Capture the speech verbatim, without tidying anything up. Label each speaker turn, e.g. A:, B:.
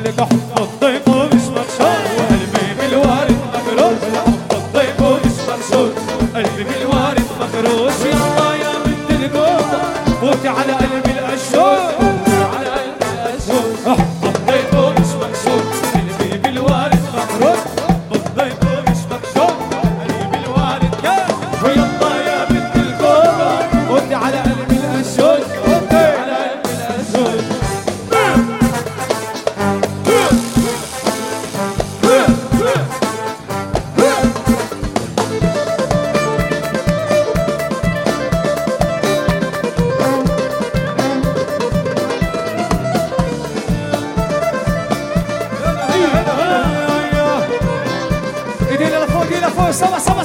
A: لك حب الضيف ومش مقصود قلبي بالوارد مكروس حب الضيف ومش مقصود قلبي بالوارد مكروس يلا يا بنت القوطة فوتي على قلبي الأشهر على قلبي الأشهر حب الضيف ومش مقصود قلبي بالوارد مكروس حب الضيف ومش مقصود قلبي بالوارد ويلا يا بنت القوطة فوتي على قلبي الأشهر على قلبي الأشهر ايدينا لفوق ايدينا لفوق سوا سوا